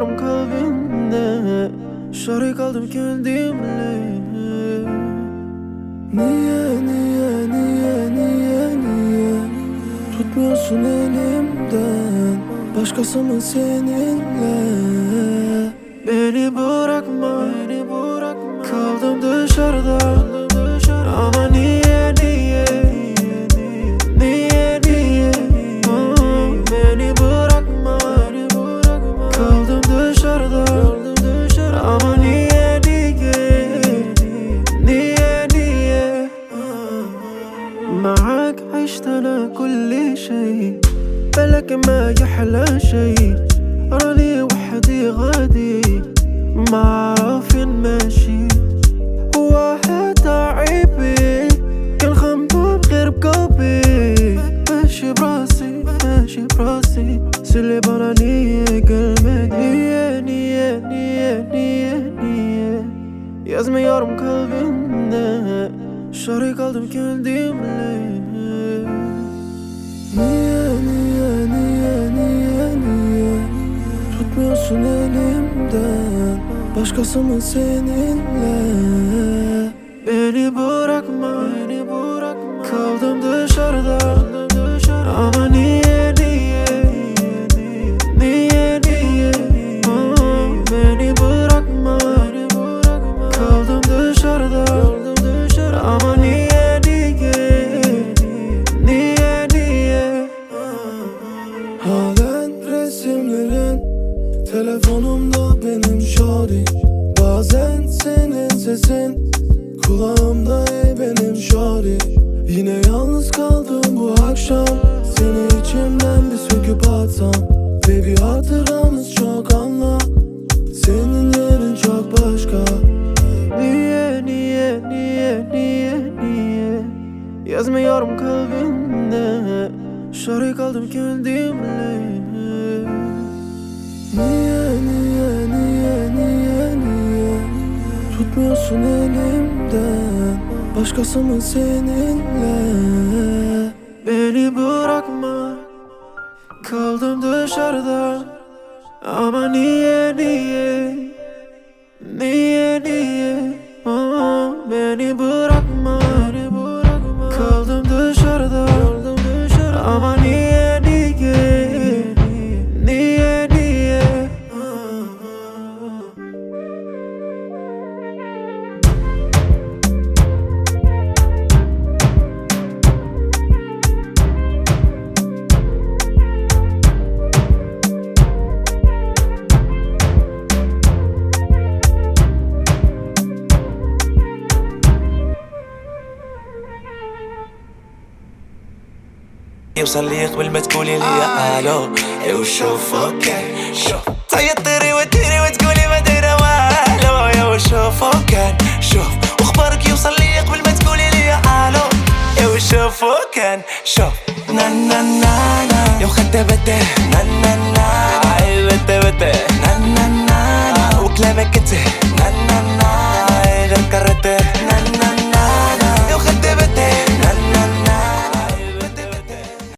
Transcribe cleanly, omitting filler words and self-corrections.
Yazmıyorum kalbimde, şarkı kaldım kendimle. Niye tutmuyorsun elimden, başkası mı seninle? Beni bırakma, kaldım dışarıda. Ama niye beni bırakma, kaldım dışarıda. Ama niye معاك عشت أنا كل شيء، بالك ما يحلى شيء. راني وحدي غادي ما عارف فين ماشي، واحد عيبي كان خمام غير بقلبي. ماشي براسي سلي برانية قلبك. niye yazmıyorum kalbimde, şarkı kaldım kendimle. Niye tutmuyorsun elimden, başkası mı seninle? Beni bırakma, kaldım dışarıda. Ama niye beni bırakma, kaldım dışarıda. Ama niye halen resimlerin telefonumda benim şari. Bazen senin sesin kulağımda, ey benim şari. Yine yalnız kaldım bu akşam, seni içimden bir söküp atsam. Baby hatıramız çok, anla, senin yerin çok başka. Niye yazmıyorum kalbimde, şarkı kaldım kendimle. Niye tutmuyorsun elimden, başkası mı seninle? Beni bırakma, kaldım dışarıda. Ama niye beni bırakma, kaldım dışarıda. Ama niye يوصل لي قبل ما تقولي لي الو. يو شوف اوكي شوف تعيطيري وتديري وتقولي ما دايره والو. يو شوف اوكي شوف واخبارك يوصل لي قبل ما تقولي لي الو. يو شوف اوكي شوف نا نا نا نا يو خدت بته نا نا نا عيبت بته نا نا نا وكلامك